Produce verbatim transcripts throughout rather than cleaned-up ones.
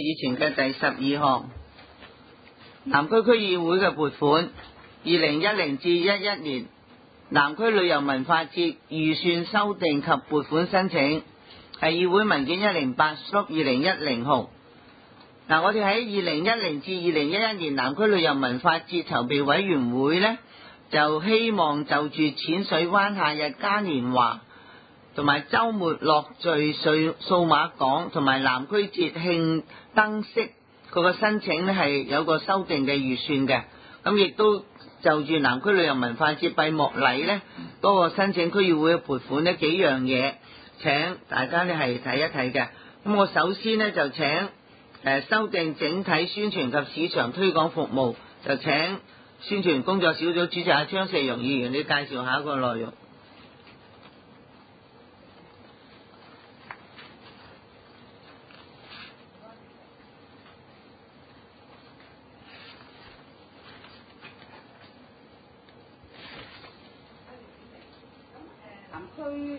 以前嘅第十二項，南區區議會嘅撥款，二零一零至一一年南區旅遊文化節預算修訂及撥款申請，係議會文件一零八/二零一零號。嗱，我哋喺二零一零至二零一一年南區旅遊文化節籌備委員會呢，就希望就住淺水灣夏日嘉年華同埋週末樂聚數數碼港同埋南區節慶燈飾，佢個申請呢係有個修訂嘅預算嘅，咁亦都就住南區旅遊文化節閉幕禮呢嗰個申請區議會嘅撥款呢幾樣嘢，請大家呢係睇一睇嘅。咁我首先呢就請誒修訂整體宣傳及市場推廣服務，就請宣傳工作小組主席阿張世榮議員，你介紹下一個內容。 南區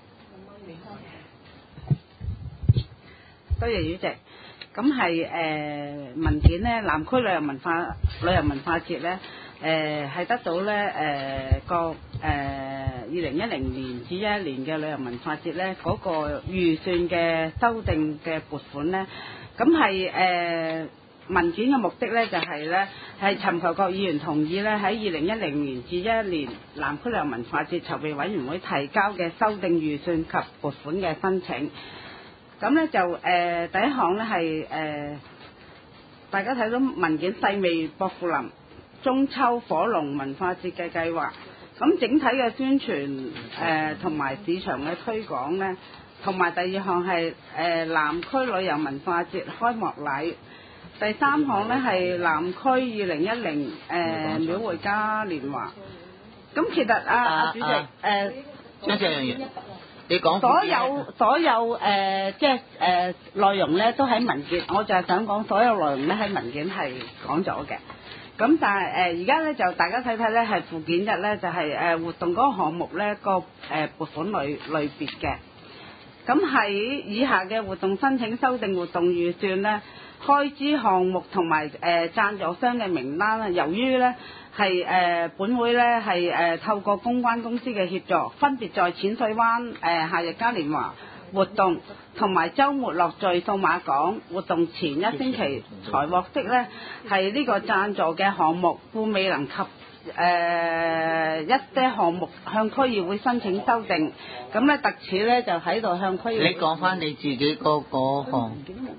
多謝主席。咁係誒文件咧，南區旅遊文化旅遊文化節咧，誒係得到咧誒個誒二零一零年至一一年嘅旅遊文化節咧嗰個預算嘅修訂嘅撥款咧，咁係誒文件嘅目的咧就係咧係尋求各議員同意咧喺二零一零年至一一年南區旅遊文化節籌備委員會提交嘅修訂預算及撥款嘅申請。咁咧就誒、呃、第一項咧係誒大家睇到文件細味薄扶林中秋火龍文化節嘅計劃，咁整體嘅宣傳誒同埋市場嘅推廣咧，同埋第二項係誒、呃、南區旅遊文化節開幕禮，第三項咧係南區二零一零誒廟會嘉年華。咁其實啊啊主席誒張世榮你講所有所有誒、呃、即係誒、呃、內容咧都喺文件，我就係想講所有內容咧喺文件係講咗嘅。咁但係誒而家咧就大家睇睇咧係附件一咧就係、是、誒、呃、活動嗰個項目咧個誒撥款類類別嘅。咁喺以下嘅活動申請修訂活動預算咧，開支項目同埋誒贊助商嘅名單咧，由於咧係誒本會咧係誒透過公關公司嘅協助，分別在淺水灣誒、呃、夏日嘉年華活動同埋週末樂聚數碼港活動前一星期才獲悉咧係呢個贊助嘅項目，故未能及誒、呃、一些項目向區議會申請修訂。咁咧特此咧就喺度向區議會。 你講翻你自己嗰個項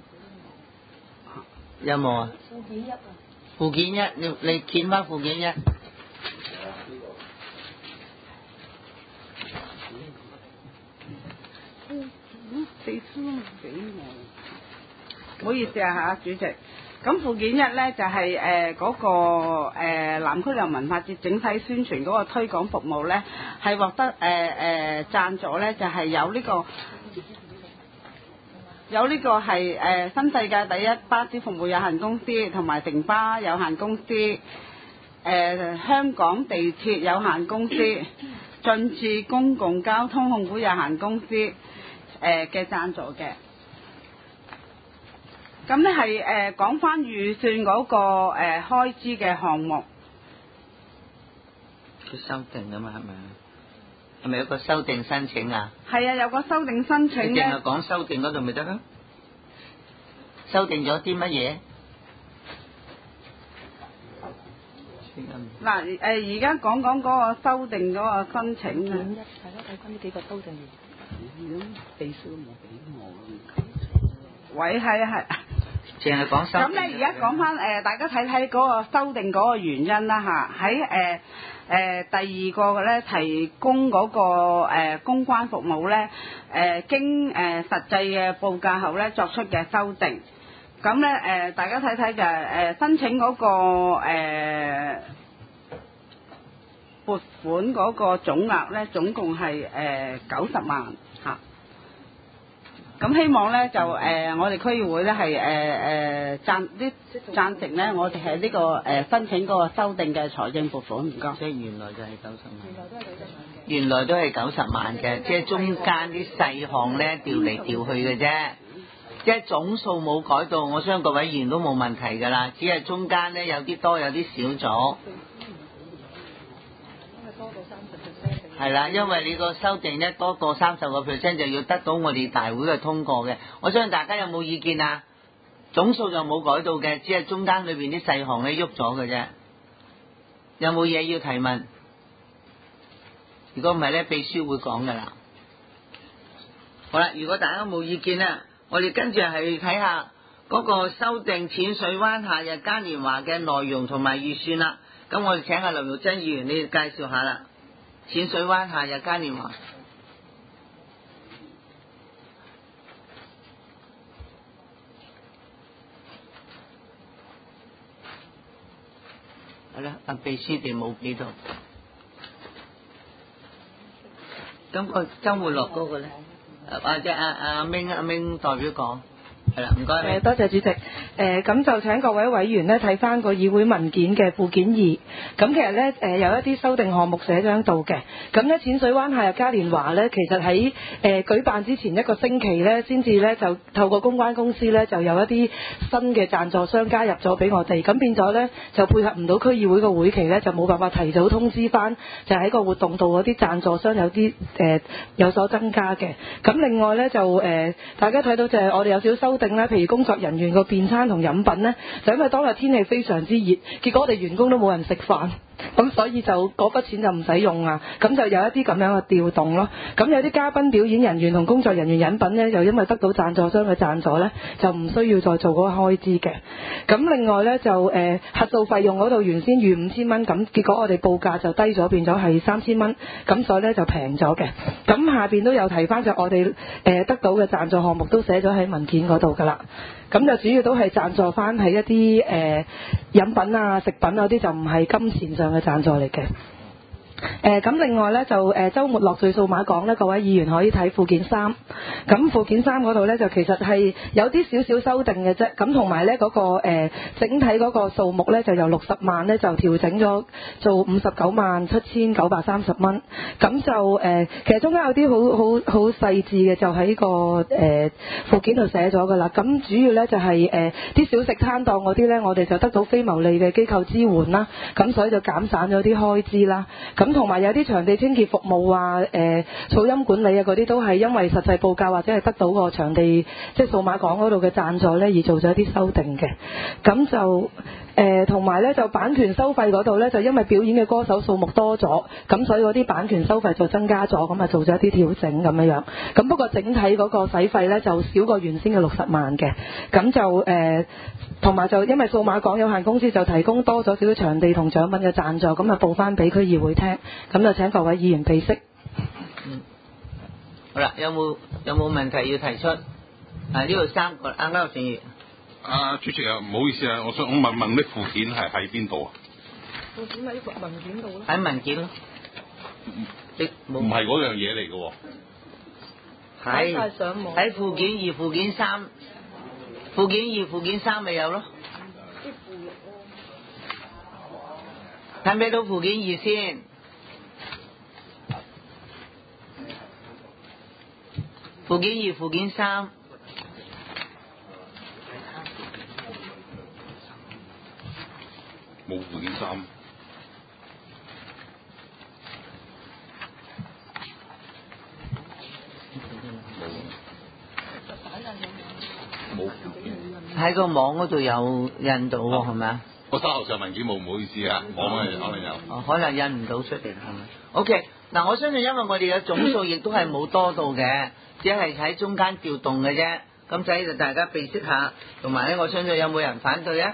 有冇啊？附件一啊。附件一，你你見翻附件一。 四書唔俾我，唔好意思啊嚇，主席。咁附件一咧就係誒嗰個誒、呃、南區旅遊文化節整體宣傳嗰個推廣服務咧，係獲得誒誒、呃、贊助咧，就係、是、有呢、這個有呢個係誒、呃、新世界第一巴士服務有限公司同埋城巴有限公司、誒、呃、香港地鐵有限公司、進駐公共交通控股有限公司誒嘅贊助嘅。咁咧係誒講翻預算嗰、那個誒、呃、開支嘅項目， 佢修訂㗎嘛係咪？係咪有個修訂申請啊？ 係啊，有個修訂申請咧。 你淨係講修訂嗰度咪得咯？修訂咗啲乜嘢？ 嗱誒，而家講講嗰個修訂嗰個申請啊。 大家睇翻呢幾個修訂完，咁秘書都冇俾我。 喂，係啊係。 淨係講修訂。 咁咧，而家講翻誒，大家睇睇嗰個修訂嗰個原因啦嚇，喺誒。誒、呃、第二個咧提供嗰、那個、呃、公關服務咧，誒、呃、經誒、呃、實際嘅報價後咧作出嘅修訂，咁咧誒大家睇睇就係、是、誒、呃、申請嗰、那個誒、呃、撥款嗰個總額咧，總共係誒九十萬嚇。咁希望咧就誒、呃、我哋區議會咧係誒誒贊啲贊成咧，我哋係呢個誒、呃、申請嗰個修訂嘅財政撥款，唔該。 即係原來就係九十萬。原來都係九十萬嘅。原來都係九十萬嘅，即係中間啲細項咧調嚟調去嘅啫。 即係總數冇改到，我相信各位議員都冇問題㗎啦，只係中間咧有啲多有啲少咗。係啦，因為你個修訂咧多過三十個 percent 就要得到我哋大會嘅通過嘅。我相信大家有冇意見啊？總數就冇改到嘅，只係中間裏邊啲細項咧喐咗嘅啫。有冇嘢要提問？如果唔係咧，秘書會講㗎啦。好啦，如果大家冇意見咧，我哋跟住係睇下嗰個修訂淺水灣夏日嘉年華嘅內容同埋預算啦。咁我哋請阿劉玉珍議員你介紹下啦。淺水灣夏日嘉年華。好啦，阿秘書哋冇俾到。咁個周末樂嗰個咧，或者阿阿明阿明代表講。係啦，唔該。 誒，多謝主席。誒、呃，咁就請各位委員咧睇翻個議會文件嘅附件二。咁其實咧，誒、呃、有一啲修訂項目寫咗喺度嘅。咁咧，淺水灣夏日嘉年華咧，其實喺誒、呃、舉辦之前一個星期咧，先至咧就透過公關公司咧，就有一啲新嘅贊助商加入咗俾我哋。咁變咗咧，就配合唔到區議會個會期咧，就冇辦法提早通知翻，就喺個活動度嗰啲贊助商有啲誒、呃、有所增加嘅。咁另外咧就誒、呃，大家睇到就係我哋有少少修訂。譬如工作人員個便餐同飲品呢，就因為當日天氣非常之熱，結果我哋員工都冇人食飯，咁所以就嗰筆錢就唔使用啊，咁就有一啲咁樣嘅調動咯。咁有啲嘉賓表演人員同工作人員飲品呢，又因為得到贊助商嘅贊助呢，就唔需要再做嗰個開支嘅。咁另外呢，就誒、呃、核數費用嗰度原先預五千蚊，咁結果我哋報價就低咗，變咗係三千蚊，咁所以呢，就平咗嘅。咁下邊都有提翻就我哋誒、呃、得到嘅贊助項目都寫咗喺文件嗰度㗎啦。咁就主要都係贊助翻喺一啲誒、呃、飲品啊、食品嗰啲，就唔係金錢上嘅贊助嚟嘅。誒咁、呃、另外咧就誒、呃、週末樂聚數碼港咧，各位議員可以睇附件三。咁附件三嗰度咧就其實係有啲少少修訂嘅啫。咁同埋咧嗰個、呃、整體嗰個數目咧就由六十萬咧就調整咗做五十九萬七千九百三十蚊。咁就誒、呃、其實中間有啲好好好細緻嘅，就喺個誒、呃、附件度寫咗㗎啦。咁主要咧就係誒啲小食攤檔嗰啲咧，我哋就得到非牟利嘅機構支援啦。咁所以就減省咗啲開支啦。咁同埋有啲場地清潔服務啊、誒、呃、噪音管理啊嗰啲都係因為實際報價或者係得到個場地即係數碼港嗰度嘅贊助咧而做咗一啲修訂嘅。咁就誒同埋咧就版權收費嗰度咧就因為表演嘅歌手數目多咗，咁所以嗰啲版權收費就增加咗，咁啊做咗一啲調整咁樣樣。咁不過整體嗰個使費咧就少過原先嘅六十萬嘅。咁就誒同埋就因為數碼港有限公司就提供多咗少少場地同獎品嘅贊助，咁啊報翻俾區議會聽。咁就請各位議員備悉。 嗯，好啦，有冇有冇問題要提出？啊，呢度三個，啱啱成員。 啊，主席啊，唔好意思啊，我想我問問啲附件係喺邊度啊？ 附件喺文件度咯。 喺文件咯。你冇。唔係嗰樣嘢嚟嘅喎。 係。喺附件二、附件三、附件二、附件三咪有咯。啲附錄咯。睇唔睇到附件二先？附件二、附件三。 冇附件三。冇附件。 喺個網嗰度有印到喎，係咪啊？ 我手頭上文件冇，唔好意思啊，網可能可能有。 哦，可能印唔到出嚟，係咪 ？OK，嗱，我相信因為我哋嘅總數亦都係冇多到嘅，只係喺中間調動嘅啫。咁所以就大家備悉下，同埋咧，我相信有冇人反對啊？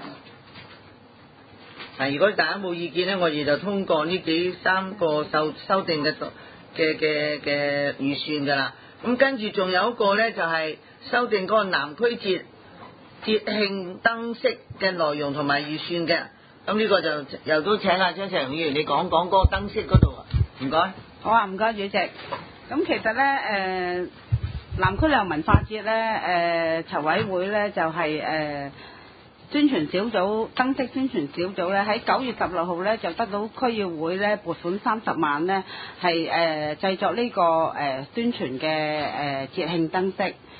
嗱，如果大家冇意見咧，我哋就通過呢幾三個修修訂嘅嘅嘅嘅預算㗎啦。咁跟住仲有一個咧，就係、是、修訂嗰個南區節節慶燈飾嘅內容同埋預算嘅。咁呢個就又都請阿張成議員你講講嗰個燈飾嗰度啊，唔該。 好啊，唔該主席。咁其實咧，誒、呃、南區旅遊文化節咧，誒、呃、籌委會咧就係、是、誒。呃宣傳小組燈飾宣傳小組咧喺九月十六號咧就得到區議會咧撥款三十萬咧係誒製作呢、這個誒、呃、宣傳嘅誒節慶燈飾。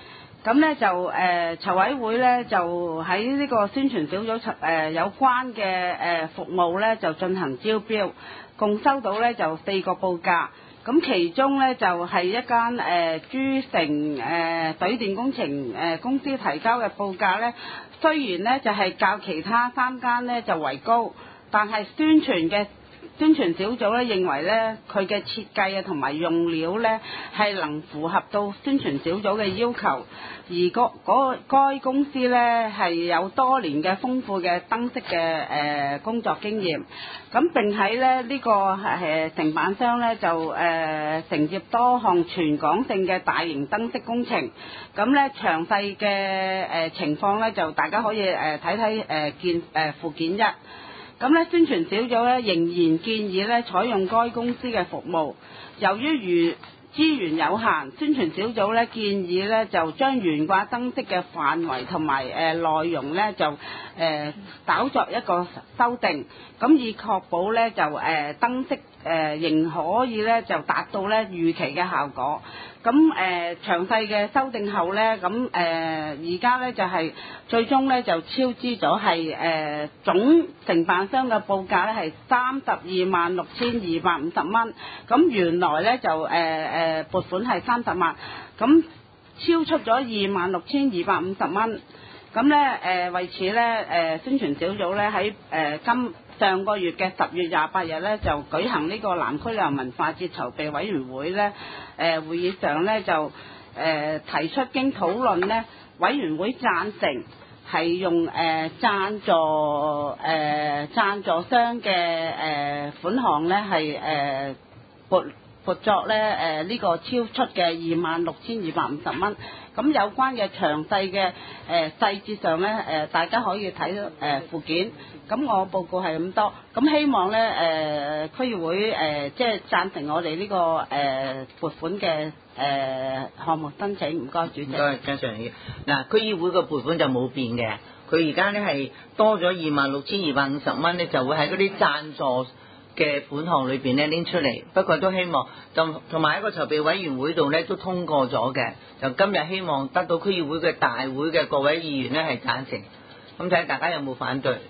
咁咧就誒、呃、籌委會咧就喺呢個宣傳小組誒、呃、有關嘅誒、呃、服務咧就進行招標，共收到咧就四個報價。咁其中咧就係、是、一間誒、呃、珠城誒、呃、水電工程誒、呃、公司提交嘅報價咧，雖然咧就係、是、較其他三間咧就為高，但係宣傳嘅宣傳小組咧認為咧佢嘅設計啊同埋用料咧係能符合到宣傳小組嘅要求，而嗰嗰該公司咧係有多年嘅豐富嘅燈飾嘅誒工作經驗，咁並喺咧呢、這個誒承辦商咧就誒、呃、承接多項全港性嘅大型燈飾工程，咁咧詳細嘅誒情況咧就大家可以誒睇睇誒見誒附件一。咁咧宣傳小組咧仍然建議咧採用該公司嘅服務，由於如資源有限，宣傳小組咧建議咧就將懸掛燈飾嘅範圍同埋誒內容咧就誒、呃、稍作一個修訂，咁以確保咧就誒、呃、燈飾誒、呃、仍可以咧就達到咧預期嘅效果。咁誒、呃、詳細嘅修訂後咧，咁誒而家咧就係、是、最終咧就超支咗係誒總承辦商嘅報價咧係三十二萬六千二百五十蚊，咁原來咧就誒誒、呃、撥款係三十萬，咁超出咗二萬六千二百五十蚊，咁咧誒為此咧誒、呃、宣傳小組咧喺誒今上個月嘅十月廿八日咧，就舉行呢個南區旅遊文化節籌備委員會咧，誒、呃、會議上咧就誒、呃、提出經討論咧，委員會贊成係用誒、呃、贊助誒、呃、贊助商嘅誒、呃、款項咧係誒撥撥作咧誒呢個超出嘅二萬六千二百五十蚊。咁有關嘅詳細嘅誒細節上咧，誒、呃、大家可以睇到誒、呃、附件。咁我報告係咁多，咁希望咧誒、呃、區議會誒、呃、即係贊成我哋呢、這個誒、呃、撥款嘅誒、呃、項目申請。唔該，主席。 唔該，張常議。嗱，區議會個撥款就冇變嘅，佢而家咧係多咗二萬六千二百五十蚊咧，就會喺嗰啲贊助嘅款項裏邊咧拎出嚟。不過都希望就同埋喺個籌備委員會度咧都通過咗嘅，就今日希望得到區議會嘅大會嘅各位議員咧係贊成。咁睇下大家有冇反對？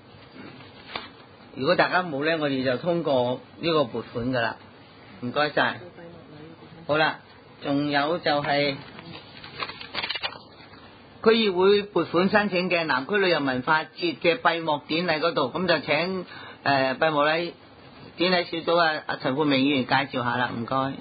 如果大家冇咧，我哋就通過呢個撥款噶啦。唔該晒。好啦，仲有就係區議會撥款申請嘅南區旅遊文化節嘅閉幕典禮嗰度，咁就請誒、呃、閉幕禮典禮小組啊阿陳富明議員介紹下啦。唔該。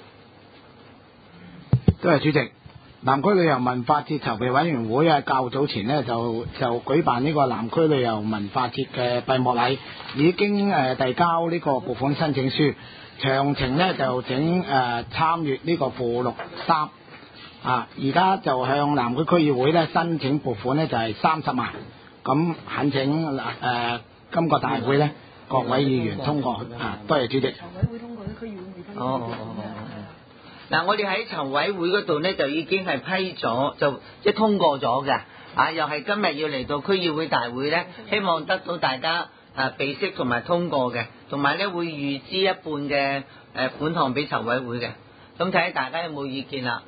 多謝主席。南區旅遊文化節籌備委員會啊，較早前呢就就舉辦呢個南區旅遊文化節嘅閉幕禮，已經誒遞交呢個撥款申請書，詳情呢就請誒參閱呢個附錄三啊。而家就向南區區議會呢申請撥款呢就係三十萬，咁懇請誒、呃、今個大會呢各位議員通過啊。多謝主席。 籌委會通過，區議會未批。 哦哦哦。嗱，我哋喺籌委會嗰度咧就已經係批咗，就即係通過咗嘅，啊，又係今日要嚟到區議會大會咧，希望得到大家啊備悉同埋通過嘅，同埋咧會預支一半嘅誒款項俾籌委會嘅，咁睇下大家有冇意見啦。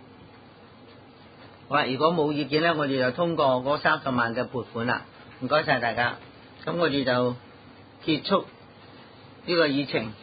好啦，如果冇意見咧，我哋就通過嗰三十萬嘅撥款啦。唔該晒大家，咁我哋就結束呢個議程。